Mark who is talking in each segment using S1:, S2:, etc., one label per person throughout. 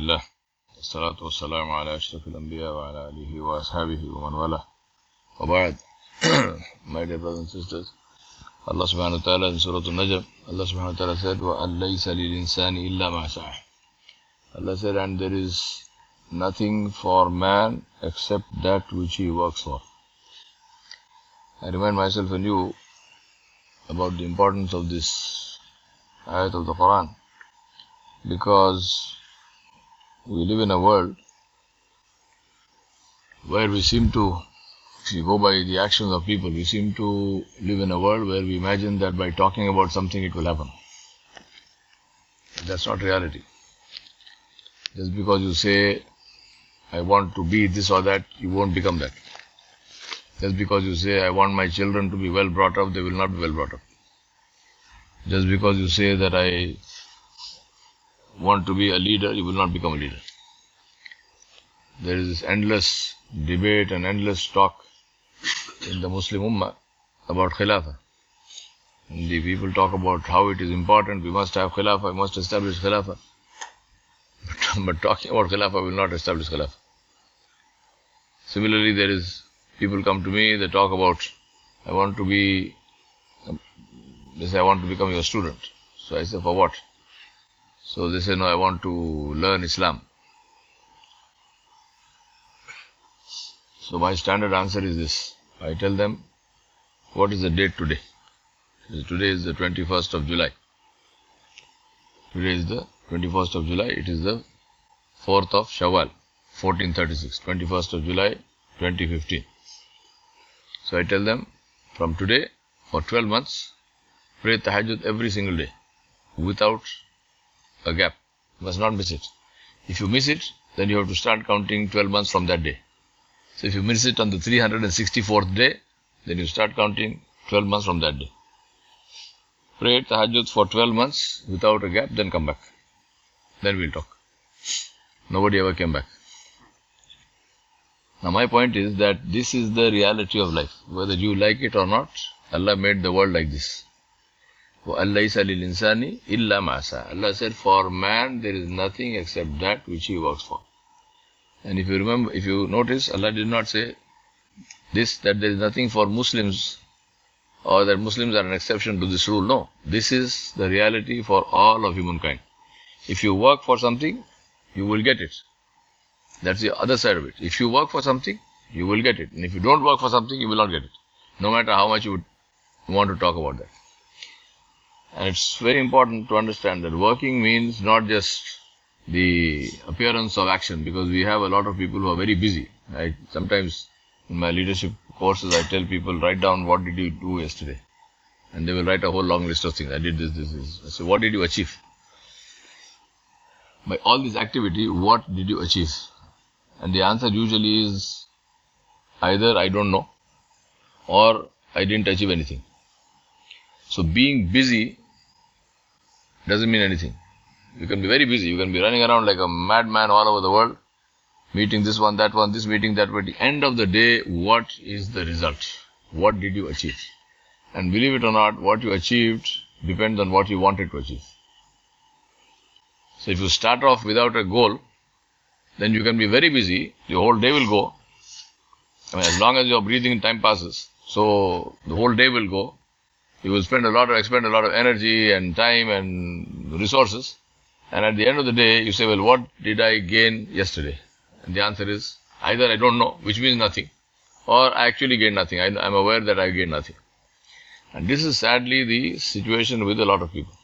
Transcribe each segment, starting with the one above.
S1: Alhamdulillah. Wassalatu wassalamu ala ashrafil anbiya wa ala alihi wa ashabihi wa man wala. Wa ba'd. My dear brothers and sisters, Allah subhanahu wa ta'ala in Surah Al-Najm, Allah subhanahu wa ta'ala said, وَأَن لَيْسَ لِلْإِنسَانِ إِلَّا مَا سَعَى. Allah said, and there is nothing for man except that which he works for. I remind myself and you about the importance of this ayat of the Quran, because we live in a world where we seem to, if you go by the actions of people, we seem to live in a world where we imagine that by talking about something it will happen. That's not reality. Just because you say, I want to be this or that, you won't become that. Just because you say, I want my children to be well brought up, they will not be well brought up. Just because you say that I want to be a leader, you will not become a leader. There is this endless debate and endless talk in the Muslim Ummah about Khilafah. And the people talk about how it is important, we must have Khilafah, we must establish Khilafah. But talking about Khilafah will not establish Khilafah. Similarly, there is people come to me, they talk about, they say, I want to become your student. So I say, for what? So they say, no, I want to learn Islam. So my standard answer is this. I tell them, what is the date today? Today is the 21st of July. Today is the 21st of July. It is the 4th of Shawwal, 1436. 21st of July, 2015. So I tell them, from today, for 12 months, pray tahajjud every single day, without a gap. You must not miss it. If you miss it, then you have to start counting 12 months from that day. So if you miss it on the 364th day, then you start counting 12 months from that day. Pray tahajjud for 12 months without a gap, then come back. Then we'll talk. Nobody ever came back. Now my point is that this is the reality of life. Whether you like it or not, Allah made the world like this. وَأَن لَيْسَ لِلْإِنسَانِ إِلَّا مَا سَعَى. Allah said, for man there is nothing except that which he works for. And if you remember, if you notice, Allah did not say this, that there is nothing for Muslims, or that Muslims are an exception to this rule. No, this is the reality for all of humankind. If you work for something, you will get it. That's the other side of it. If you work for something, you will get it. And if you don't work for something, you will not get it. No matter how much you would want to talk about that. And it's very important to understand that working means not just the appearance of action, because we have a lot of people who are very busy. Sometimes in my leadership courses, I tell people, write down what did you do yesterday. And they will write a whole long list of things. I did this. I say, what did you achieve? By all this activity, what did you achieve? And the answer usually is either I don't know or I didn't achieve anything. So being busy doesn't mean anything. You can be very busy. You can be running around like a madman all over the world, meeting this one, that one, this meeting, that one. At the end of the day, what is the result? What did you achieve? And believe it or not, what you achieved depends on what you wanted to achieve. So if you start off without a goal, then you can be very busy. The whole day will go. As long as you're breathing, time passes. So the whole day will go. You will expend a lot of energy and time and resources. And at the end of the day, you say, well, what did I gain yesterday? And the answer is, either I don't know, which means nothing, or I actually gained nothing. I'm aware that I gained nothing. And this is sadly the situation with a lot of people.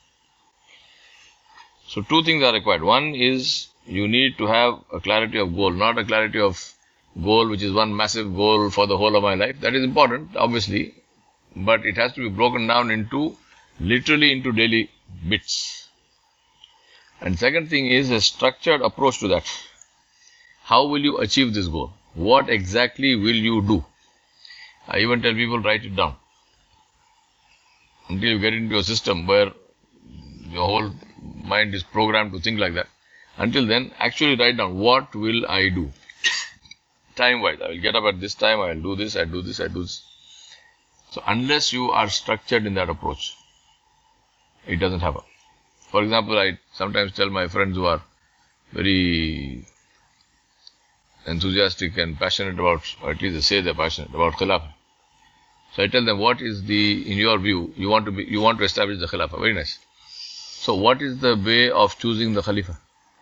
S1: So two things are required. One is, you need to have a clarity of goal, not a clarity of goal which is one massive goal for the whole of my life. That is important, obviously, but it has to be broken down literally into daily bits. And second thing is a structured approach to that. How will you achieve this goal? What exactly will you do? I even tell people, write it down. Until you get into a system where your whole mind is programmed to think like that. Until then, actually write down, what will I do? Time-wise, I will get up at this time, I will do this, I do this. So unless you are structured in that approach, it doesn't happen. For example, I sometimes tell my friends who are very enthusiastic and passionate about, or at least they say they're passionate about Khilafah. So I tell them, what is in your view, you want to establish the Khilafah. Very nice. So what is the way of choosing the Khalifa?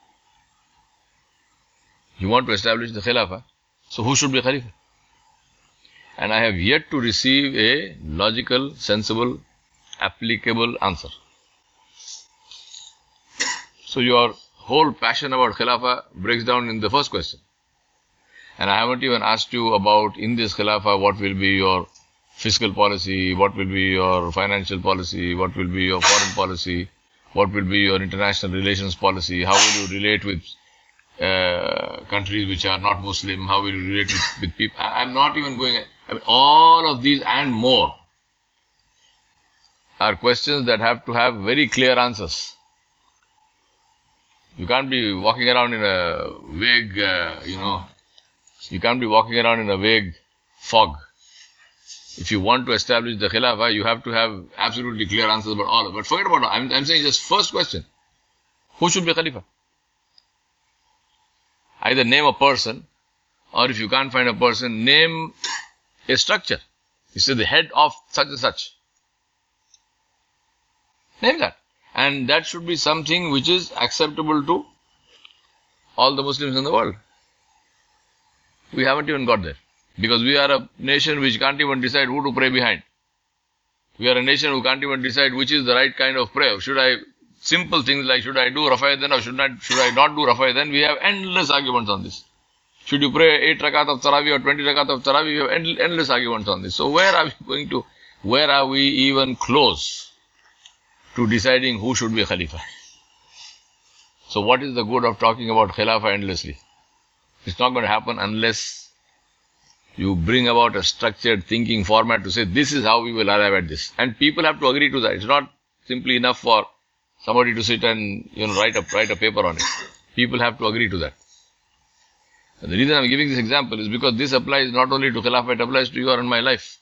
S1: You want to establish the Khilafah. So who should be Khalifa? And I have yet to receive a logical, sensible, applicable answer. So your whole passion about Khilafah breaks down in the first question. And I haven't even asked you about, in this Khilafah, what will be your fiscal policy, what will be your financial policy, what will be your foreign policy, what will be your international relations policy, how will you relate with countries which are not Muslim, how will you relate with people. I'm not even going, all of these and more are questions that have to have very clear answers. You can't be walking around in a vague, you can't be walking around in a vague fog. If you want to establish the Khilafah, you have to have absolutely clear answers about all of it. But forget about it. I'm saying just first question. Who should be Khalifa? Either name a person, or if you can't find a person, name a structure. You say the head of such and such. Name that. And that should be something which is acceptable to all the Muslims in the world. We haven't even got there. Because we are a nation which can't even decide who to pray behind. We are a nation who can't even decide which is the right kind of prayer. Simple things like, should I do Rafa then or should I not do Rafa then? We have endless arguments on this. Should you pray 8 rakat of Taraweeh or 20 rakat of Taraweeh? We have endless arguments on this. So where are we even close to deciding who should be Khalifa? So what is the good of talking about Khilafah endlessly? It's not going to happen unless you bring about a structured thinking format to say, this is how we will arrive at this. And people have to agree to that. It's not simply enough for somebody to sit and write a paper on it. People have to agree to that. And the reason I'm giving this example is because this applies not only to Khilafah, it applies to your and my life.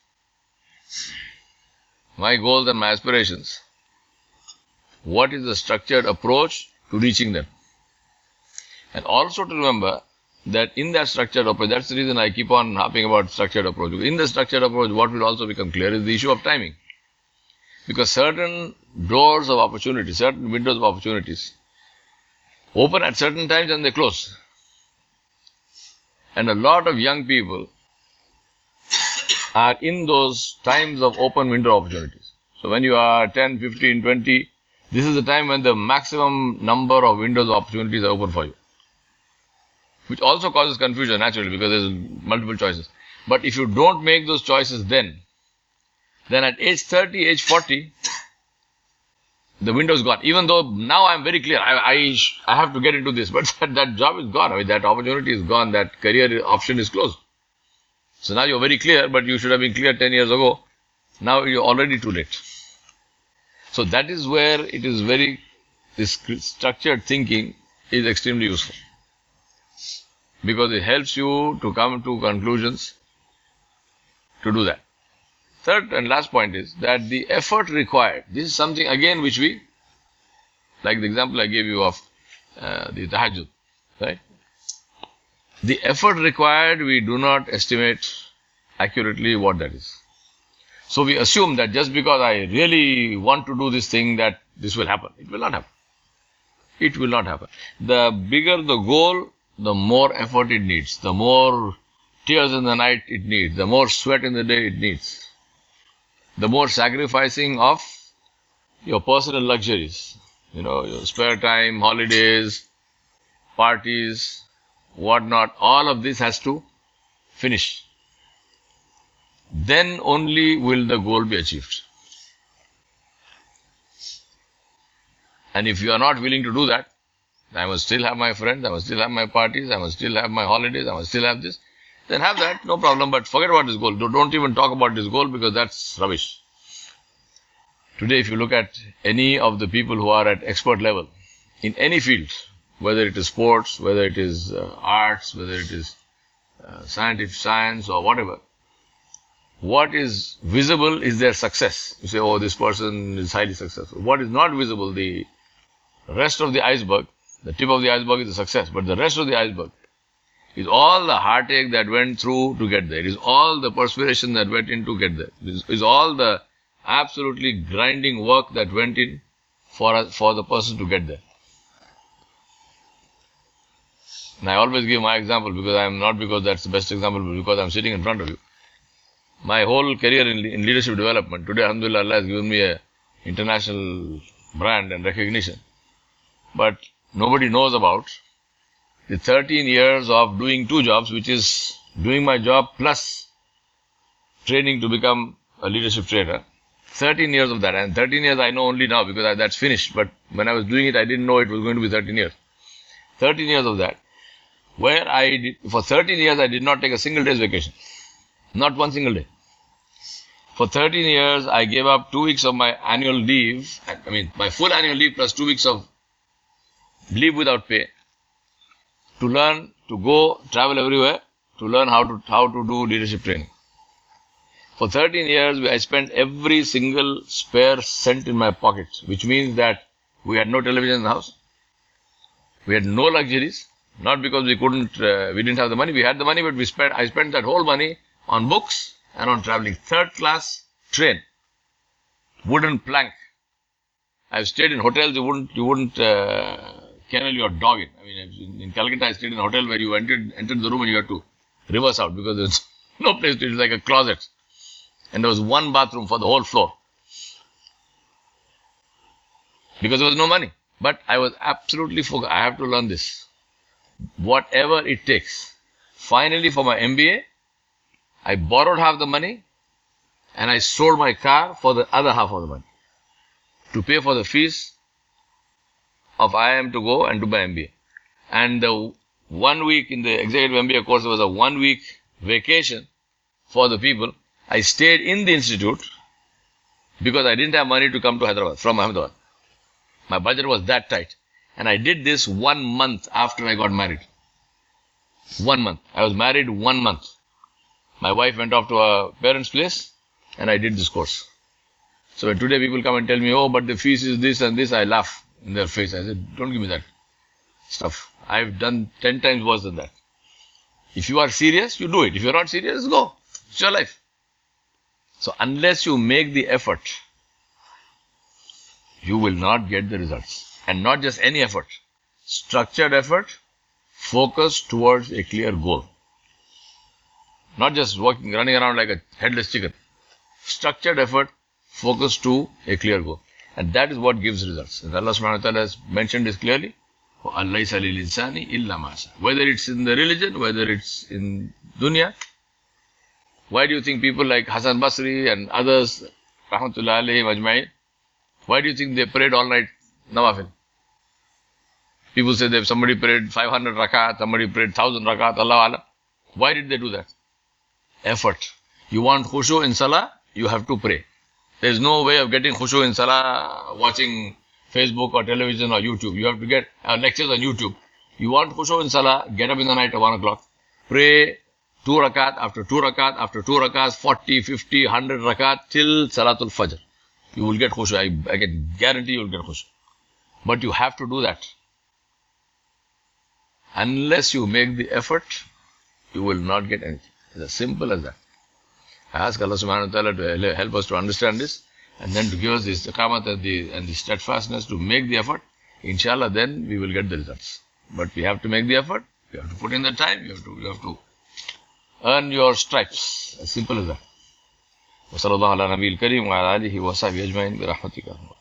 S1: My goals and my aspirations. What is the structured approach to reaching them? And also to remember that in that structured approach, that's the reason I keep on harping about structured approach. In the structured approach, what will also become clear is the issue of timing. Because certain doors of opportunity, certain windows of opportunities open at certain times and they close. And a lot of young people are in those times of open window opportunities. So when you are 10, 15, 20, this is the time when the maximum number of windows of opportunities are open for you. Which also causes confusion naturally because there's multiple choices. But if you don't make those choices then at age 30, age 40, the window is gone. Even though now I'm very clear, I have to get into this, but that job is gone. That opportunity is gone. That career option is closed. So now you're very clear, but you should have been clear 10 years ago. Now you're already too late. So that is where this structured thinking is extremely useful. Because it helps you to come to conclusions to do that. Third and last point is that the effort required, this is something again which we, like the example I gave you of the tahajjud, right? The effort required, we do not estimate accurately what that is. So we assume that just because I really want to do this thing that this will happen. It will not happen. It will not happen. The bigger the goal, the more effort it needs, the more tears in the night it needs, the more sweat in the day it needs, the more sacrificing of your personal luxuries, your spare time, holidays, parties, whatnot, all of this has to finish. Then only will the goal be achieved. And if you are not willing to do that, I must still have my friends, I must still have my parties, I must still have my holidays, I must still have this, then have that, no problem, but forget about this goal. Don't even talk about this goal because that's rubbish. Today, if you look at any of the people who are at expert level, in any field, whether it is sports, whether it is arts, whether it is science or whatever, what is visible is their success. You say, oh, this person is highly successful. What is not visible, the rest of the iceberg, The tip of the iceberg is the success, but the rest of the iceberg is all the heartache that went through to get there. It is all the perspiration that went in to get there. It is all the absolutely grinding work that went in for the person to get there. And I always give my example because that's the best example, but because I'm sitting in front of you. My whole career in leadership development, today, alhamdulillah, Allah has given me a international brand and recognition. But nobody knows about the 13 years of doing two jobs, which is doing my job plus training to become a leadership trainer. 13 years of that. And 13 years I know only now because that's finished. But when I was doing it, I didn't know it was going to be 13 years. 13 years of that. Where for 13 years, I did not take a single day's vacation. Not one single day. For 13 years, I gave up 2 weeks of my annual leave. I mean, my full annual leave plus 2 weeks of leave without pay to learn, to go travel everywhere, to learn how to do leadership training. For 13 years, I spent every single spare cent in my pocket, which means that we had no television in the house. We had no luxuries. Not because we didn't have the money. We had the money, but I spent that whole money on books and on traveling. 3rd class train, wooden plank. I've stayed in hotels you wouldn't kennel your dog in. I mean, in Calcutta, I stayed in a hotel where you entered the room and you had to reverse out because there's no place to. It was like a closet, and there was one bathroom for the whole floor because there was no money. But I was absolutely focused. I have to learn this. Whatever it takes. Finally, for my MBA, I borrowed half the money and I sold my car for the other half of the money to pay for the fees of IIM to go and do my MBA. And the 1 week in the executive MBA course, there was a 1 week vacation for the people. I stayed in the institute because I didn't have money to come to Hyderabad from Ahmedabad. My budget was that tight. And I did this 1 month after I got married. 1 month. I was married 1 month. My wife went off to her parents' place and I did this course. So when today people come and tell me, oh, but the fees is this and this, I laugh in their face. I said, don't give me that stuff. I've done 10 times worse than that. If you are serious, you do it. If you're not serious, go. It's your life. So unless you make the effort, you will not get the results. And not just any effort. Structured effort, focused towards a clear goal. Not just running around like a headless chicken. Structured effort, focused to a clear goal. And that is what gives results. And Allah subhanahu wa ta'ala has mentioned this clearly. Whether it's in the religion, whether it's in dunya. Why do you think people like Hassan Basri and others, rahmatullahi alayhim ajma'in, why do you think they prayed all night nawafil? People say that somebody prayed 500 rakat, somebody prayed 1000 rakat, Allah Allah. Why did they do that? Effort. You want khushu in salah, you have to pray. There is no way of getting khushu in salah watching Facebook or television or YouTube. You have to get lectures on YouTube. You want khushu in salah, get up in the night at 1 o'clock. Pray 2 rakat after 2 rakat after 2 rakats, 40, 50, 100 rakat till Salatul Fajr. You will get khushu. I can guarantee you will get khushu. But you have to do that. Unless you make the effort, you will not get anything. It's as simple as that. I ask Allah subhanahu wa ta'ala to help us to understand this and then to give us the istiqamat and the steadfastness to make the effort. Inshallah, then we will get the results. But we have to make the effort. You have to put in the time. You have to earn your stripes. As simple as that. وصلى الله على نبي الكريم وعلى آله وصحبه أجمعين برحمتك.